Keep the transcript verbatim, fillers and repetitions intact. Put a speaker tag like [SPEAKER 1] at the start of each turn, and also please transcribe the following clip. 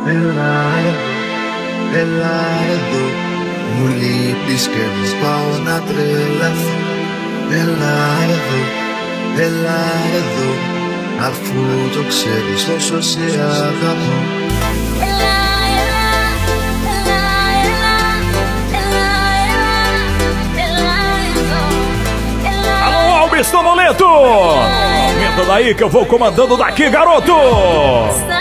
[SPEAKER 1] Έλα εδώ, έλα εδώ. Μου λείπεις και δεν πάω να τρελαθώ. Έλα εδώ, έλα εδώ. Αφού το ξέρεις τόσο σε αγαπώ.
[SPEAKER 2] Έλα, έλα, έλα, έλα, έλα, έλα, έλα εδώ, έλα.
[SPEAKER 3] Alô, Alves Tomoleto! Aumenta daí que eu vou comandando daqui, garoto!